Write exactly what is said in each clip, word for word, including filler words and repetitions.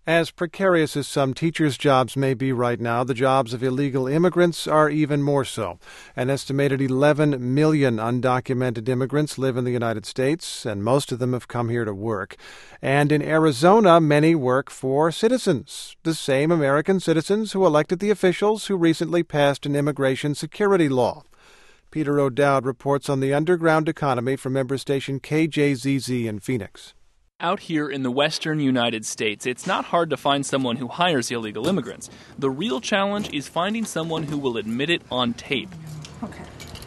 As precarious as some teachers' jobs may be right now, the jobs of illegal immigrants are even more so. An estimated eleven million undocumented immigrants live in the United States, and most of them have come here to work. And in Arizona, many work for citizens, the same American citizens who elected the officials who recently passed an immigration security law. Peter O'Dowd reports on the underground economy for member station K J Z Z in Phoenix. Out here in the western United States, it's not hard to find someone who hires illegal immigrants. The real challenge is finding someone who will admit it on tape. Okay.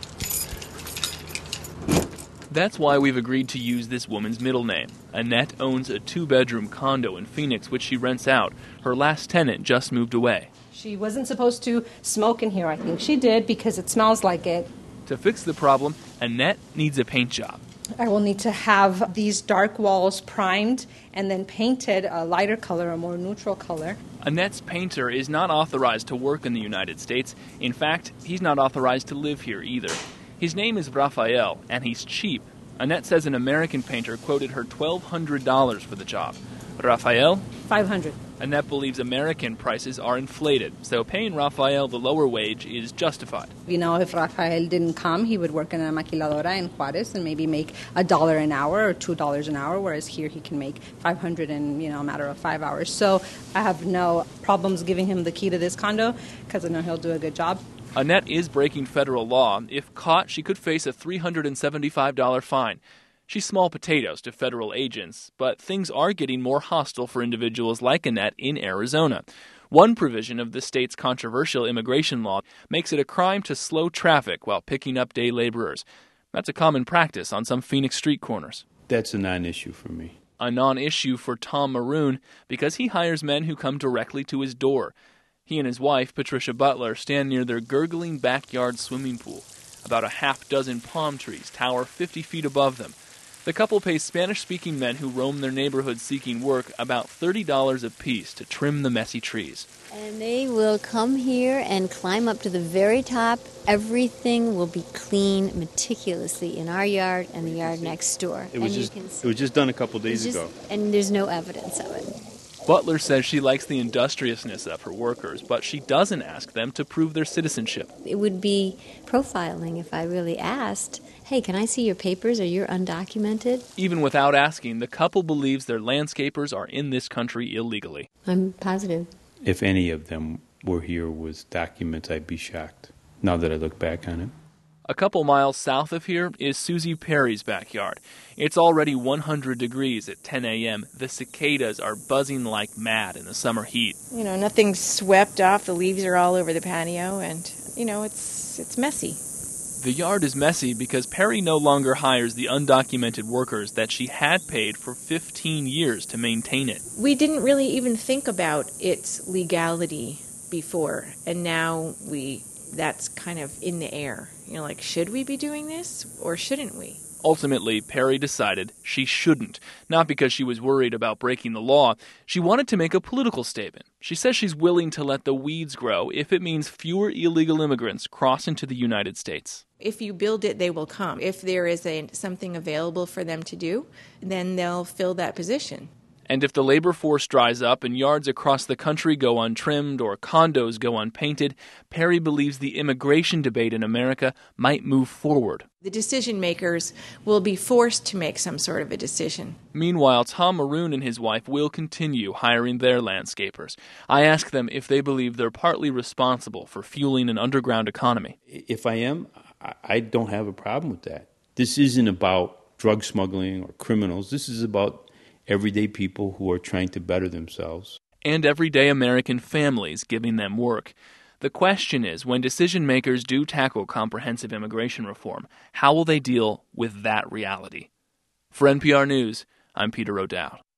That's why we've agreed to use this woman's middle name. Annette owns a two-bedroom condo in Phoenix, which she rents out. Her last tenant just moved away. She wasn't supposed to smoke in here. I think she did because it smells like it. To fix the problem, Annette needs a paint job. I will need to have these dark walls primed and then painted a lighter color, a more neutral color. Annette's painter is not authorized to work in the United States. In fact, he's not authorized to live here either. His name is Rafael, and he's cheap. Annette says an American painter quoted her twelve hundred dollars for the job. Rafael? five hundred dollars. Annette believes American prices are inflated, so paying Rafael the lower wage is justified. You know, if Rafael didn't come, he would work in a maquiladora in Juarez and maybe make a dollar an hour or two dollars an hour, whereas here he can make five hundred dollars in, you know, a matter of five hours. So I have no problems giving him the key to this condo because I know he'll do a good job. Annette is breaking federal law. If caught, she could face a three hundred seventy-five dollars fine. She's small potatoes to federal agents, but things are getting more hostile for individuals like Annette in Arizona. One provision of the state's controversial immigration law makes it a crime to slow traffic while picking up day laborers. That's a common practice on some Phoenix street corners. That's a non-issue for me. A non-issue for Tom Maroon because he hires men who come directly to his door. He and his wife, Patricia Butler, stand near their gurgling backyard swimming pool. About a half dozen palm trees tower fifty feet above them. The couple pays Spanish-speaking men who roam their neighborhood seeking work about thirty dollars apiece to trim the messy trees. And they will come here and climb up to the very top. Everything will be clean meticulously in our yard and the yard next door. It was, and just, you can it was just done a couple days just, ago. And there's no evidence of it. Butler says she likes the industriousness of her workers, but she doesn't ask them to prove their citizenship. It would be profiling if I really asked, hey, can I see your papers? Are you undocumented? Even without asking, the couple believes their landscapers are in this country illegally. I'm positive. If any of them were here with documents, I'd be shocked, now that I look back on it. A couple miles south of here is Susie Perry's backyard. It's already one hundred degrees at ten a.m. The cicadas are buzzing like mad in the summer heat. You know, nothing's swept off. The leaves are all over the patio, and, you know, it's it's messy. The yard is messy because Perry no longer hires the undocumented workers that she had paid for fifteen years to maintain it. We didn't really even think about its legality before, and now we that's kind of in the air. You know, like, should we be doing this or shouldn't we? Ultimately, Perry decided she shouldn't, not because she was worried about breaking the law. She wanted to make a political statement. She says she's willing to let the weeds grow if it means fewer illegal immigrants cross into the United States. If you build it, they will come. If there is a, something available for them to do, then they'll fill that position. And if the labor force dries up and yards across the country go untrimmed or condos go unpainted, Perry believes the immigration debate in America might move forward. The decision makers will be forced to make some sort of a decision. Meanwhile, Tom Maroon and his wife will continue hiring their landscapers. I ask them if they believe they're partly responsible for fueling an underground economy. If I am, I don't have a problem with that. This isn't about drug smuggling or criminals. This is about everyday people who are trying to better themselves. And everyday American families giving them work. The question is, when decision makers do tackle comprehensive immigration reform, how will they deal with that reality? For N P R News, I'm Peter O'Dowd.